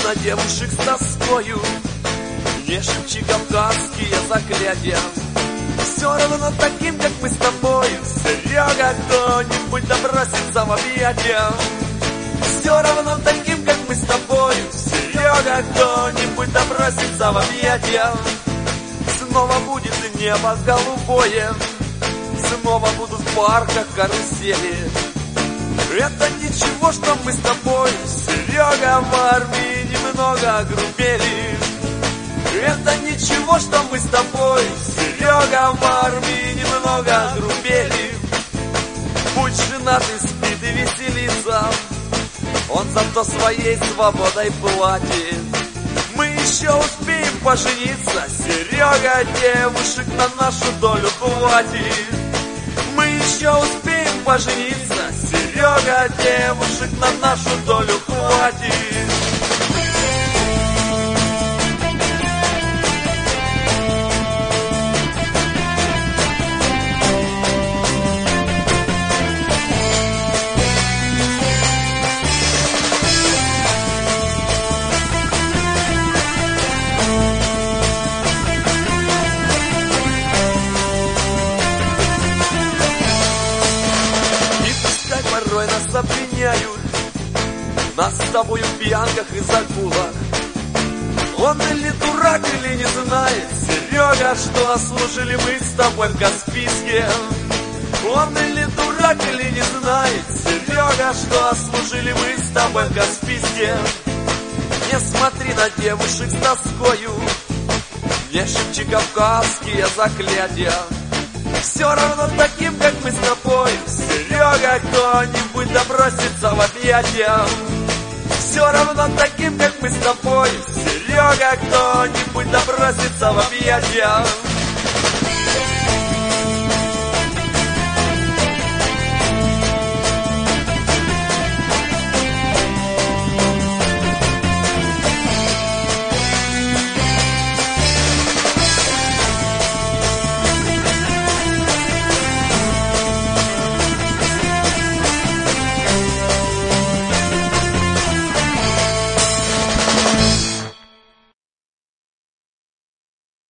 на девушек с тоскою, не шепчи кавказские заклятия. Все равно таким, как мы с тобой, Серега, кто-нибудь да бросится в объятия. Все равно таким, как мы с тобой, Серега, кто-нибудь да бросится в объятия. Снова будет небо голубое, снова будут в парках карусели. Это ничего, что мы с тобой, Серега, в армии немного огрубели. Это ничего, что мы с тобой, Серега, в армии немного огрубели. Будь женатый, спит и веселится, он зато своей свободой платит. Мы еще успеем пожениться, Серега, девушек на нашу долю хватит. Мы еще успеем пожениться, Серега, девушек на нашу долю хватит. Порой нас обвиняют, нас с тобою в пьянках и загулах. Он или дурак, или не знает, Серега, что служили мы с тобой в Каспийске. Он или дурак, или не знает, Серега, что служили мы с тобой в Каспийске. Не смотри на девушек с тоскою, не шепчи кавказские заклятия. Все равно таким, как мы с тобой, Серега, кто-нибудь да бросится в объятия. Все равно таким, как мы с тобой, Серега, кто-нибудь да бросится в объятия.